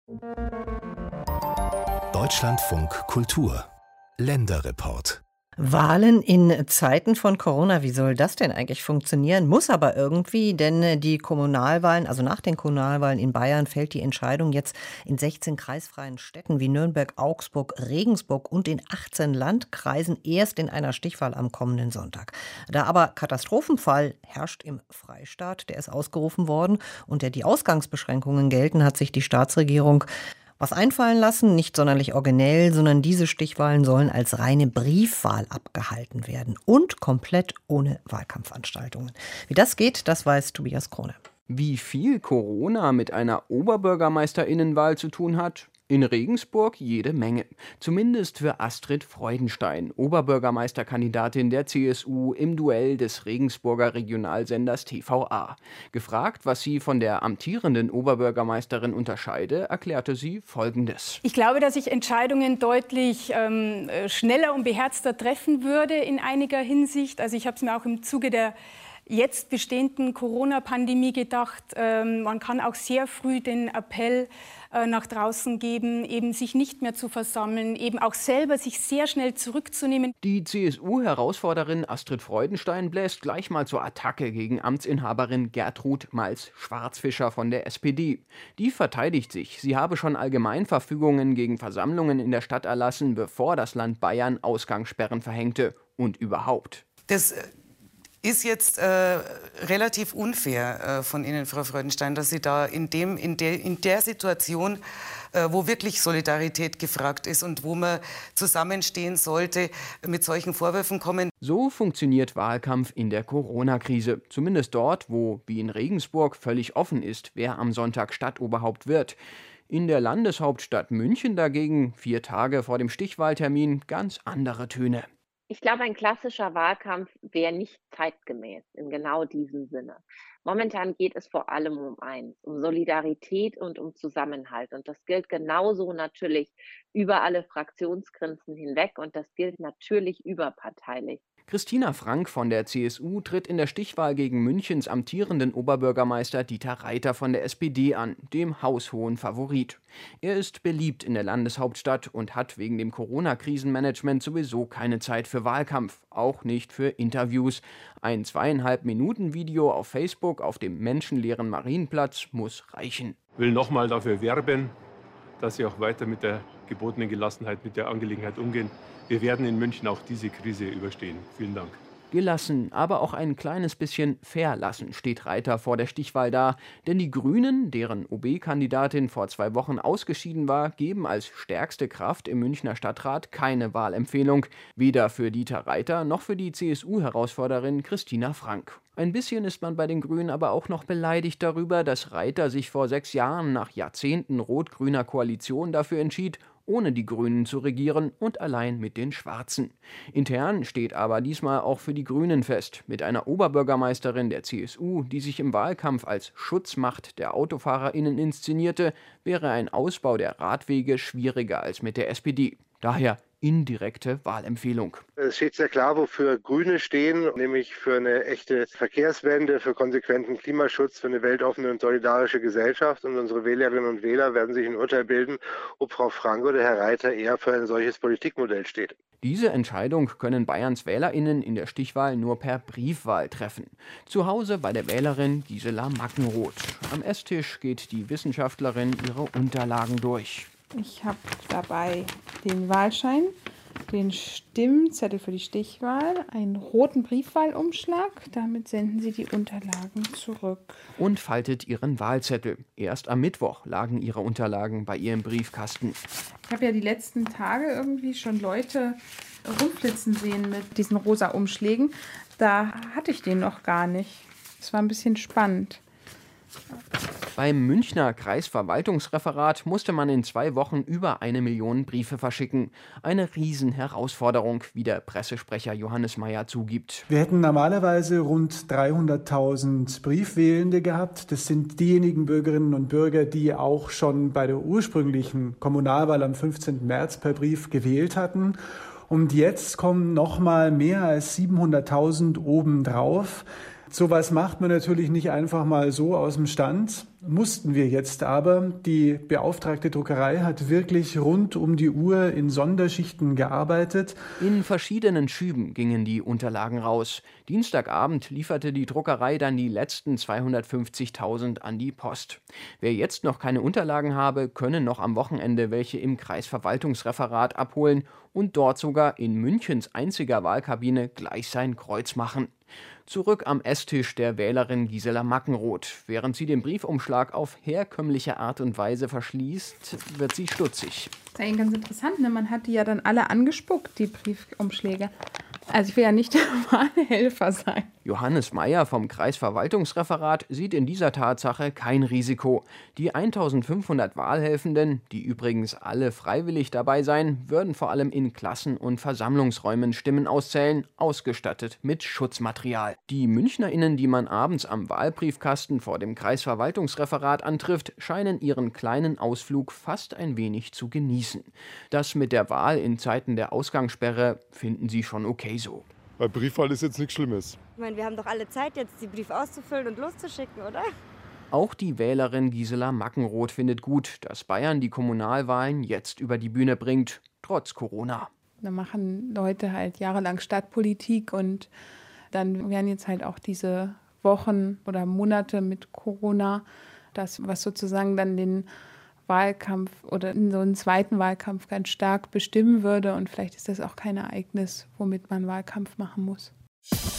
Deutschlandfunk Kultur Länderreport. Wahlen in Zeiten von Corona, wie soll das denn eigentlich funktionieren? Muss aber irgendwie, denn die Kommunalwahlen, also nach den Kommunalwahlen in Bayern fällt die Entscheidung jetzt in 16 kreisfreien Städten wie Nürnberg, Augsburg, Regensburg und in 18 Landkreisen erst in einer Stichwahl am kommenden Sonntag. Da aber Katastrophenfall herrscht im Freistaat, der ist ausgerufen worden und der die Ausgangsbeschränkungen gelten, hat sich die Staatsregierung was einfallen lassen, nicht sonderlich originell, sondern diese Stichwahlen sollen als reine Briefwahl abgehalten werden und komplett ohne Wahlkampfveranstaltungen. Wie das geht, das weiß Tobias Krone. Wie viel Corona mit einer Oberbürgermeisterinnenwahl zu tun hat? In Regensburg jede Menge. Zumindest für Astrid Freudenstein, Oberbürgermeisterkandidatin der CSU im Duell des Regensburger Regionalsenders TVA. Gefragt, was sie von der amtierenden Oberbürgermeisterin unterscheide, erklärte sie Folgendes. Ich glaube, dass ich Entscheidungen deutlich schneller und beherzter treffen würde in einiger Hinsicht. Also ich habe es mir auch im Zuge der jetzt bestehenden Corona-Pandemie gedacht, man kann auch sehr früh den Appell nach draußen geben, eben sich nicht mehr zu versammeln, eben auch selber sich sehr schnell zurückzunehmen. Die CSU-Herausforderin Astrid Freudenstein bläst gleich mal zur Attacke gegen Amtsinhaberin Gertrud Malz-Schwarzfischer von der SPD. Die verteidigt sich, sie habe schon Allgemeinverfügungen gegen Versammlungen in der Stadt erlassen, bevor das Land Bayern Ausgangssperren verhängte. Und überhaupt. Das ist jetzt relativ unfair von Ihnen, Frau Freudenstein, dass Sie da in der Situation, wo wirklich Solidarität gefragt ist und wo man zusammenstehen sollte, mit solchen Vorwürfen kommen. So funktioniert Wahlkampf in der Corona-Krise. Zumindest dort, wo, wie in Regensburg, völlig offen ist, wer am Sonntag Stadtoberhaupt wird. In der Landeshauptstadt München dagegen, 4 Tage vor dem Stichwahltermin, ganz andere Töne. Ich glaube, ein klassischer Wahlkampf wäre nicht zeitgemäß in genau diesem Sinne. Momentan geht es vor allem um eins, um Solidarität und um Zusammenhalt. Und das gilt genauso natürlich über alle Fraktionsgrenzen hinweg und das gilt natürlich überparteilich. Christina Frank von der CSU tritt in der Stichwahl gegen Münchens amtierenden Oberbürgermeister Dieter Reiter von der SPD an, dem haushohen Favorit. Er ist beliebt in der Landeshauptstadt und hat wegen dem Corona-Krisenmanagement sowieso keine Zeit für Wahlkampf, auch nicht für Interviews. Ein 2,5-Minuten-Video auf Facebook auf dem menschenleeren Marienplatz muss reichen. Ich will nochmal dafür werben, dass Sie auch weiter mit der gebotenen Gelassenheit mit der Angelegenheit umgehen. Wir werden in München auch diese Krise überstehen. Vielen Dank. Gelassen, aber auch ein kleines bisschen verlassen steht Reiter vor der Stichwahl da. Denn die Grünen, deren OB-Kandidatin vor 2 Wochen ausgeschieden war, geben als stärkste Kraft im Münchner Stadtrat keine Wahlempfehlung. Weder für Dieter Reiter noch für die CSU-Herausforderin Christina Frank. Ein bisschen ist man bei den Grünen aber auch noch beleidigt darüber, dass Reiter sich vor 6 Jahren nach Jahrzehnten rot-grüner Koalition dafür entschied, ohne die Grünen zu regieren und allein mit den Schwarzen. Intern steht aber diesmal auch für die Grünen fest, mit einer Oberbürgermeisterin der CSU, die sich im Wahlkampf als Schutzmacht der AutofahrerInnen inszenierte, wäre ein Ausbau der Radwege schwieriger als mit der SPD. Daher indirekte Wahlempfehlung. Es steht sehr klar, wofür Grüne stehen, nämlich für eine echte Verkehrswende, für konsequenten Klimaschutz, für eine weltoffene und solidarische Gesellschaft. Und unsere Wählerinnen und Wähler werden sich ein Urteil bilden, ob Frau Frank oder Herr Reiter eher für ein solches Politikmodell steht. Diese Entscheidung können Bayerns WählerInnen in der Stichwahl nur per Briefwahl treffen. Zu Hause bei der Wählerin Gisela Mackenroth. Am Esstisch geht die Wissenschaftlerin ihre Unterlagen durch. Ich habe dabei den Wahlschein, den Stimmzettel für die Stichwahl, einen roten Briefwahlumschlag. Damit senden Sie die Unterlagen zurück. Und faltet ihren Wahlzettel. Erst am Mittwoch lagen ihre Unterlagen bei ihr im Briefkasten. Ich habe ja die letzten Tage irgendwie schon Leute rumflitzen sehen mit diesen rosa Umschlägen. Da hatte ich den noch gar nicht. Das war ein bisschen spannend. Beim Münchner Kreisverwaltungsreferat musste man in 2 Wochen über 1 Million Briefe verschicken. Eine Riesenherausforderung, wie der Pressesprecher Johannes Mayer zugibt. Wir hätten normalerweise rund 300.000 Briefwählende gehabt. Das sind diejenigen Bürgerinnen und Bürger, die auch schon bei der ursprünglichen Kommunalwahl am 15. März per Brief gewählt hatten. Und jetzt kommen noch mal mehr als 700.000 obendrauf. Sowas macht man natürlich nicht einfach mal so aus dem Stand, mussten wir jetzt aber. Die beauftragte Druckerei hat wirklich rund um die Uhr in Sonderschichten gearbeitet. In verschiedenen Schüben gingen die Unterlagen raus. Dienstagabend lieferte die Druckerei dann die letzten 250.000 an die Post. Wer jetzt noch keine Unterlagen habe, könne noch am Wochenende welche im Kreisverwaltungsreferat abholen und dort sogar in Münchens einziger Wahlkabine gleich sein Kreuz machen. Zurück am Esstisch der Wählerin Gisela Mackenroth. Während sie den Briefumschlag auf herkömmliche Art und Weise verschließt, wird sie stutzig. Das ist eigentlich ganz interessant, ne? Man hat die ja dann alle angespuckt, die Briefumschläge. Also ich will ja nicht der Wahlhelfer sein. Johannes Meyer vom Kreisverwaltungsreferat sieht in dieser Tatsache kein Risiko. Die 1500 Wahlhelfenden, die übrigens alle freiwillig dabei seien, würden vor allem in Klassen- und Versammlungsräumen Stimmen auszählen, ausgestattet mit Schutzmaterial. Die MünchnerInnen, die man abends am Wahlbriefkasten vor dem Kreisverwaltungsreferat antrifft, scheinen ihren kleinen Ausflug fast ein wenig zu genießen. Das mit der Wahl in Zeiten der Ausgangssperre finden sie schon okay so. Weil Briefwahl ist jetzt nichts Schlimmes. Ich meine, wir haben doch alle Zeit, jetzt die Briefe auszufüllen und loszuschicken, oder? Auch die Wählerin Gisela Mackenroth findet gut, dass Bayern die Kommunalwahlen jetzt über die Bühne bringt, trotz Corona. Da machen Leute halt jahrelang Stadtpolitik und dann werden jetzt halt auch diese Wochen oder Monate mit Corona das, was sozusagen dann den Wahlkampf oder in so einen zweiten Wahlkampf ganz stark bestimmen würde. Und vielleicht ist das auch kein Ereignis, womit man Wahlkampf machen muss.